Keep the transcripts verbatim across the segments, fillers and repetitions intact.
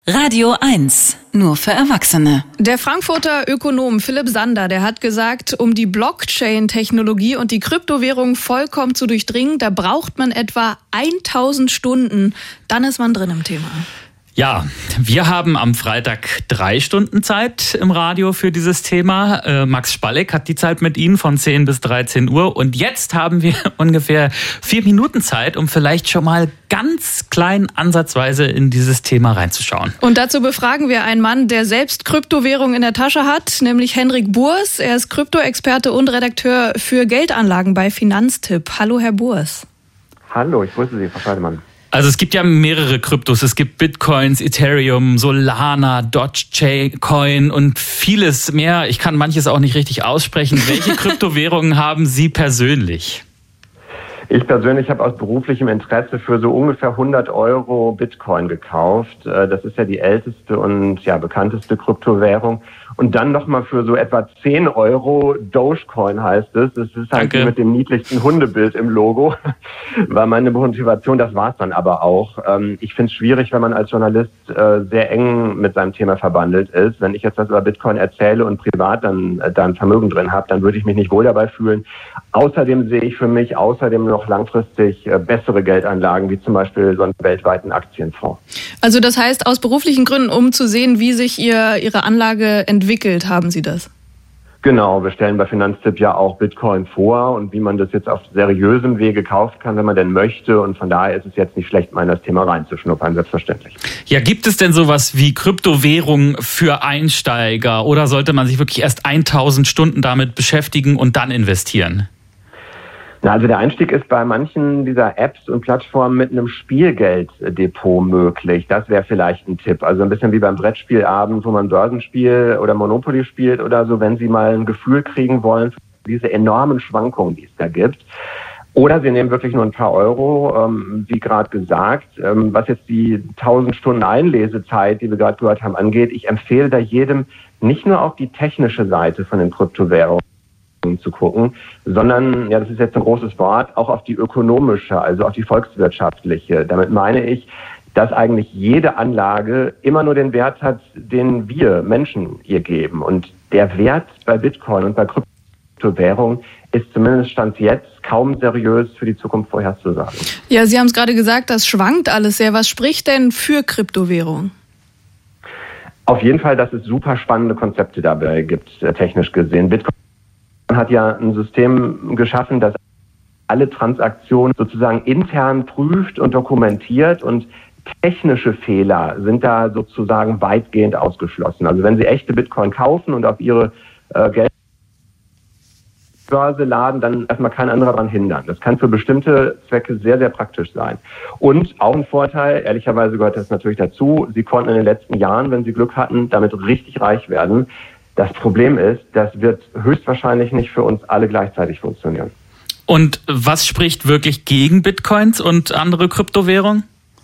Radio eins, nur für Erwachsene. Der Frankfurter Ökonom Philipp Sander, der hat gesagt, um die Blockchain-Technologie und die Kryptowährung vollkommen zu durchdringen, da braucht man etwa tausend Stunden. Dann ist man drin im Thema. Ja, wir haben am Freitag drei Stunden Zeit im Radio für dieses Thema. Äh, Max Spalleck hat die Zeit mit Ihnen von zehn bis dreizehn Uhr. Und jetzt haben wir ungefähr vier Minuten Zeit, um vielleicht schon mal ganz klein ansatzweise in dieses Thema reinzuschauen. Und dazu befragen wir einen Mann, der selbst Kryptowährung in der Tasche hat, nämlich Henrik Burs. Er ist Krypto-Experte und Redakteur für Geldanlagen bei Finanztipp. Hallo, Herr Burs. Hallo, ich grüße Sie, Frau Scheidemann. Also es gibt ja mehrere Kryptos. Es gibt Bitcoins, Ethereum, Solana, Dogecoin und vieles mehr. Ich kann manches auch nicht richtig aussprechen. Welche Kryptowährungen haben Sie persönlich? Ich persönlich habe aus beruflichem Interesse für so ungefähr hundert Euro Bitcoin gekauft. Das ist ja die älteste und ja bekannteste Kryptowährung. Und dann nochmal für so etwa zehn Euro Dogecoin heißt es. Das ist halt mit dem niedlichsten Hundebild im Logo. War meine Motivation, das war es dann aber auch. Ich finde es schwierig, wenn man als Journalist sehr eng mit seinem Thema verbandelt ist. Wenn ich jetzt was über Bitcoin erzähle und privat dann da ein Vermögen drin habe, dann würde ich mich nicht wohl dabei fühlen. Außerdem sehe ich für mich außerdem noch langfristig bessere Geldanlagen, wie zum Beispiel so einen weltweiten Aktienfonds. Also das heißt, aus beruflichen Gründen, um zu sehen, wie sich ihr, Ihre Anlage entwickelt, haben Sie das? Genau, wir stellen bei Finanztipp ja auch Bitcoin vor und wie man das jetzt auf seriösem Wege kaufen kann, wenn man denn möchte. Und von daher ist es jetzt nicht schlecht, mal in das Thema reinzuschnuppern, selbstverständlich. Ja, gibt es denn sowas wie Kryptowährung für Einsteiger oder sollte man sich wirklich erst tausend Stunden damit beschäftigen und dann investieren? Na, also der Einstieg ist bei manchen dieser Apps und Plattformen mit einem Spielgelddepot möglich. Das wäre vielleicht ein Tipp. Also ein bisschen wie beim Brettspielabend, wo man Börsenspiel oder Monopoly spielt oder so, wenn Sie mal ein Gefühl kriegen wollen für diese enormen Schwankungen, die es da gibt. Oder Sie nehmen wirklich nur ein paar Euro, ähm, wie gerade gesagt. Ähm, was jetzt die tausend Stunden Einlesezeit, die wir gerade gehört haben, angeht, ich empfehle da jedem nicht nur auf die technische Seite von den Kryptowährungen zu gucken, sondern, ja, das ist jetzt ein großes Wort, auch auf die ökonomische, also auf die volkswirtschaftliche. Damit meine ich, dass eigentlich jede Anlage immer nur den Wert hat, den wir Menschen ihr geben. Und der Wert bei Bitcoin und bei Kryptowährung ist zumindest Stand jetzt kaum seriös für die Zukunft vorherzusagen. Ja, Sie haben es gerade gesagt, das schwankt alles sehr. Was spricht denn für Kryptowährung? Auf jeden Fall, dass es super spannende Konzepte dabei gibt, technisch gesehen. Bitcoin hat ja ein System geschaffen, das alle Transaktionen sozusagen intern prüft und dokumentiert und technische Fehler sind da sozusagen weitgehend ausgeschlossen. Also wenn Sie echte Bitcoin kaufen und auf Ihre äh, Geldbörse laden, dann erstmal kein anderer daran hindern. Das kann für bestimmte Zwecke sehr, sehr praktisch sein. Und auch ein Vorteil, ehrlicherweise gehört das natürlich dazu, Sie konnten in den letzten Jahren, wenn Sie Glück hatten, damit richtig reich werden. Das Problem ist, das wird höchstwahrscheinlich nicht für uns alle gleichzeitig funktionieren. Und was spricht wirklich gegen Bitcoins und andere Kryptowährungen?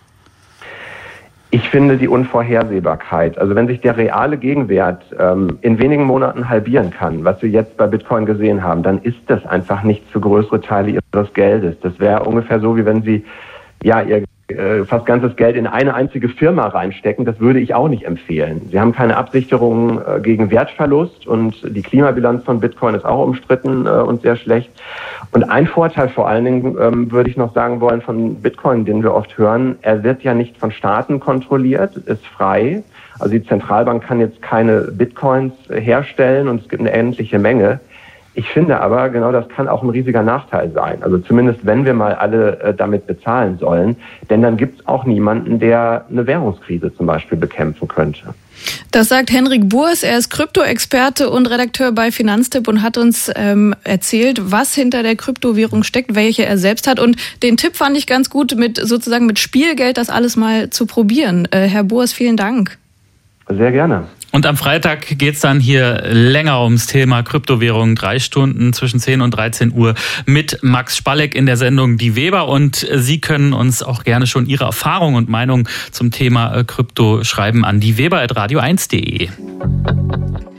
Ich finde die Unvorhersehbarkeit. Also wenn sich der reale Gegenwert ähm, in wenigen Monaten halbieren kann, was wir jetzt bei Bitcoin gesehen haben, dann ist das einfach nichts für größere Teile Ihres Geldes. Das wäre ungefähr so, wie wenn Sie ja Ihr fast ganzes Geld in eine einzige Firma reinstecken, das würde ich auch nicht empfehlen. Sie haben keine Absicherung gegen Wertverlust und die Klimabilanz von Bitcoin ist auch umstritten und sehr schlecht. Und ein Vorteil vor allen Dingen ähm, würde ich noch sagen wollen von Bitcoin, den wir oft hören, er wird ja nicht von Staaten kontrolliert, ist frei. Also die Zentralbank kann jetzt keine Bitcoins herstellen und es gibt eine endliche Menge. Ich finde aber, genau das kann auch ein riesiger Nachteil sein. Also zumindest, wenn wir mal alle äh, damit bezahlen sollen. Denn dann gibt es auch niemanden, der eine Währungskrise zum Beispiel bekämpfen könnte. Das sagt Henrik Burs. Er ist Krypto-Experte und Redakteur bei Finanztipp und hat uns ähm, erzählt, was hinter der Kryptowährung steckt, welche er selbst hat. Und den Tipp fand ich ganz gut, mit sozusagen mit Spielgeld das alles mal zu probieren. Äh, Herr Burs, vielen Dank. Sehr gerne. Und am Freitag geht's dann hier länger ums Thema Kryptowährungen, drei Stunden zwischen zehn und dreizehn Uhr mit Max Spalleck in der Sendung Die Weber. Und Sie können uns auch gerne schon Ihre Erfahrung und Meinung zum Thema Krypto schreiben an dieweber at radio eins punkt de.